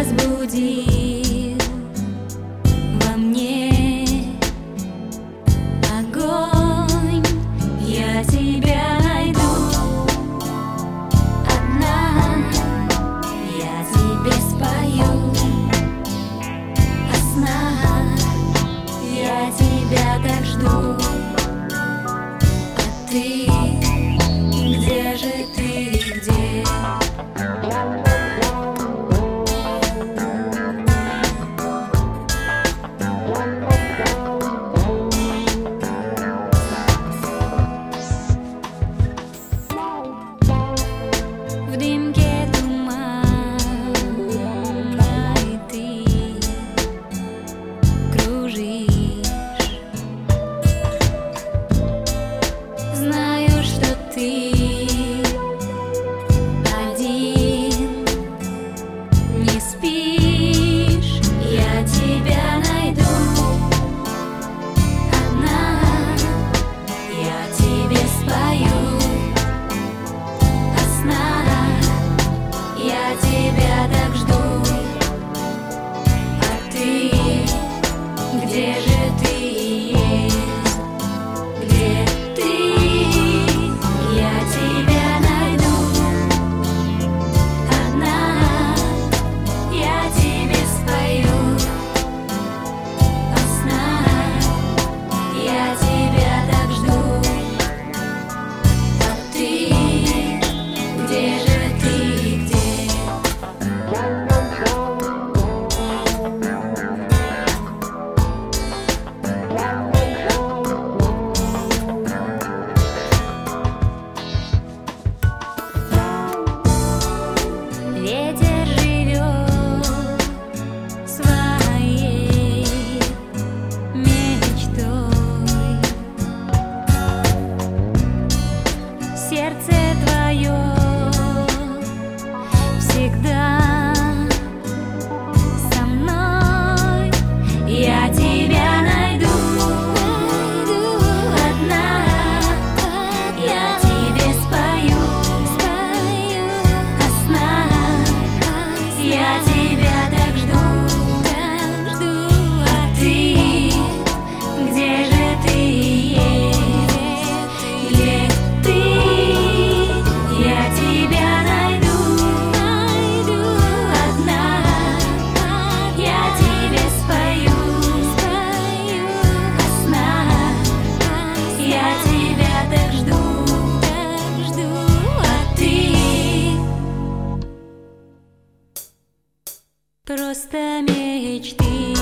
разбудил во мне огонь. Я тебя найду одна, я тебе спою о снах, я тебя так жду. А ты, где же ты, где? В дымке тумана и ты кружишь. Знаю, что ты один не спишь. Я тебя найду одна, я тебе спою о снах, я тебя так жду. А ты, где же ты есть? Где ты? Я тебя найду одна, я тебе спою о снах, я тебя так жду. А ты, где же ты, где? Ветер живет своей мечтой, сердце твое всегда со мной. Я тебя найду одна, я тебе спою о снах, я тебя так жду. А ты, где же ты есть? Где ты? Я тебя найду одна, я тебе спою о снах, я тебя так жду. А ты просто мечты.